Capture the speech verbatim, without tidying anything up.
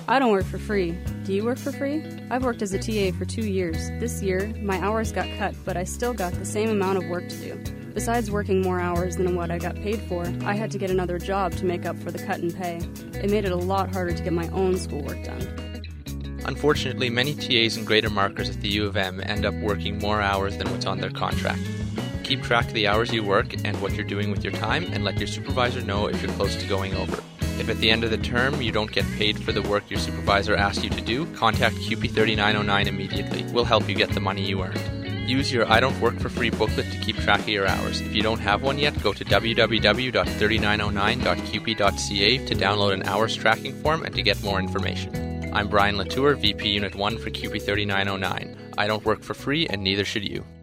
I don't work for free. Do you work for free? I've worked as a T A for two years. This year, my hours got cut, but I still got the same amount of work to do. Besides working more hours than what I got paid for, I had to get another job to make up for the cut in pay. It made it a lot harder to get my own schoolwork done. Unfortunately, many T As and grader markers at the U of M end up working more hours than what's on their contract. Keep track of the hours you work and what you're doing with your time, and let your supervisor know if you're close to going over. If at the end of the term you don't get paid for the work your supervisor asked you to do, contact Q P thirty-nine oh nine immediately. We'll help you get the money you earned. Use your I Don't Work for Free booklet to keep track of your hours. If you don't have one yet, go to w w w dot three nine oh nine dot q p dot c a to download an hours tracking form and to get more information. I'm Brian Latour, V P Unit one for Q P thirty-nine oh nine. I don't work for free, and neither should you.